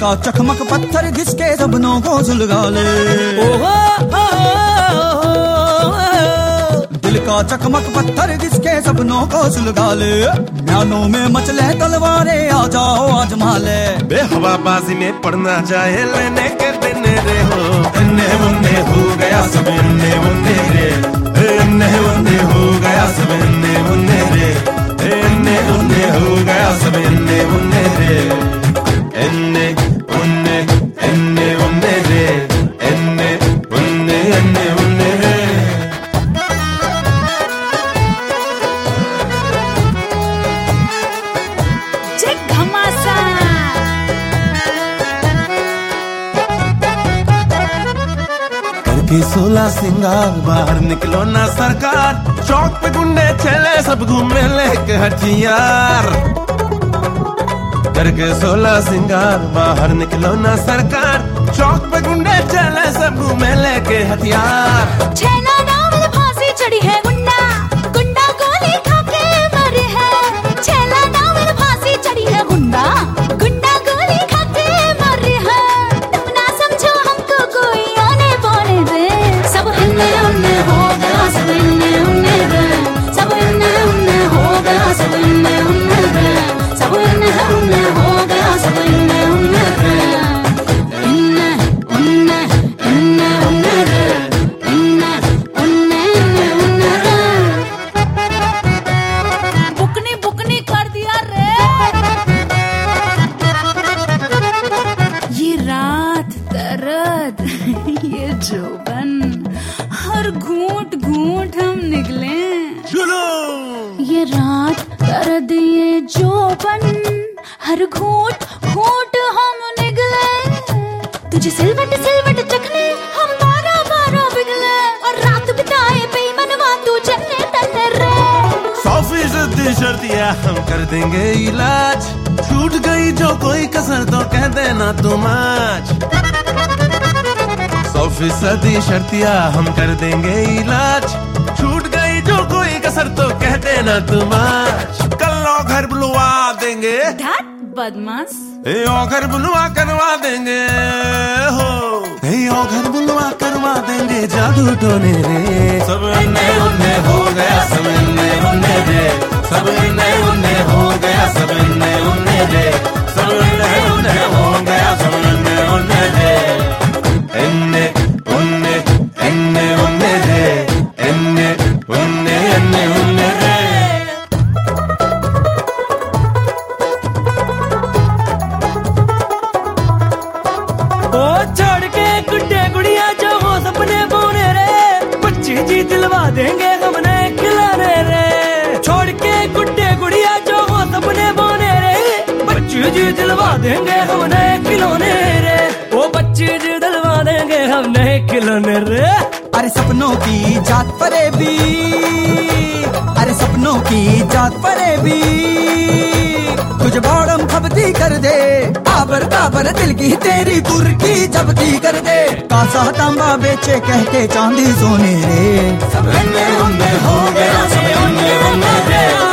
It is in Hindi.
का चकमक पत्थर घिसके सपनों को सुलगा ले। दिल का चकमक पत्थर घिसके सपनों को सुलगा ले। म्यानों में मचले तलवारें आ जाओ आजमा ले। बेहवाबाजी में पड़ना जाए लेने के देने रे हो। इन्ने मुन्ने हो गया सब इन्ने मुन्ने रे। इन्ने मुन्ने हो गया सब इन्ने मुन्ने रे। इन्ने मुन्ने हो गया सब इन्ने मुन्ने रे। इन्ने मुन्ने इन्ने मुन्ने रे। इन्ने मुन्ने इन्ने मुन्ने रे। करके 16 सिंगार बाहर निकलो ना सरकार। चौक पे गुंडे चले सब घूमे लेके हथियार। करके 16 सिंगार बाहर निकलो ना सरकार। चौक पे गुंडे चले सब घूमे लेके हथियार। छैला नावल फांसी चढ़ी है गुंडा, गुंडा गोली खाके मरे है। छैला नावल फांसी चढ़ी है गुंडा, गुंडा गोली खाके मरे है। तुम ना समझो हमको कोई आने पाने दे। सब इन्ने उन्ने हो गया सब इन्ने उन्ने रे। सब इन्ने उन्ने हो गया सब इन्ने उन्ने रे। सब इन्ने उन्ने हो गया सब इन्ने उन्ने रे। इन्ने उन्ने इन्ने उन्ने रे। इन्ने उन्ने इन्ने उन्ने रे। बुकनी बुकनी कर दिया रे। ये रात दर्द ये जोबन हर घूंट घूंट हम निकले। ये रात दर्द ये जोबन हर घूंट घूंट हम निकले। तुझे सिलवट सिलवट चखने हम 12-12 बिगले। और रात बिताए बेईमानवा तू चलने तन्ने रे। 100% शर्तिया हम कर देंगे इलाज। छूट गई जो कोई कसर तो कह देना तुम आज। 100% शर्तिया हम कर देंगे इलाज। छूट गई जो कोई कसर तो कह देना तुम आज। कल घर बुलवा देंगे बदमाश। घर बुलवा करवा देंगे हो। घर बुलवा करवा देंगे जादू टोने रे। सब इन्ने उन्ने हो गया सब इन्ने उन्ने रे। सब इन्ने उन्ने हो गया सब इन्ने उन्ने रे। सब इन्ने उन्ने हो गया सब इन्ने उन्ने रे। इन्ने उन्ने इन्ने उन्ने रे। इन्ने उन्ने इन्ने उन्ने रे। छोड़ के गुड्डे गुड़िया जो हो सपने बोने रे। बच्ची जी दिलवा देंगे हमने खिलाने रे। छोड़ के गुड्डे गुड़िया जो हो सपने बोने रे। बच्ची जी दिलवा देंगे हमने खिलौने रे। वो बच्ची जी दिलवा देंगे हमने खिलौने रे। अरे सपनों की जात परे भी, अरे सपनों की जात परे भी। कुछ बॉडम खपती कर दे। काबर काबर दिल की तेरी तुर्की जबती कर दे। कासा तांबा बेचे कह के चांदी सोने रे। सब इन्ने उन्ने हो गया सब इन्ने उन्ने रे।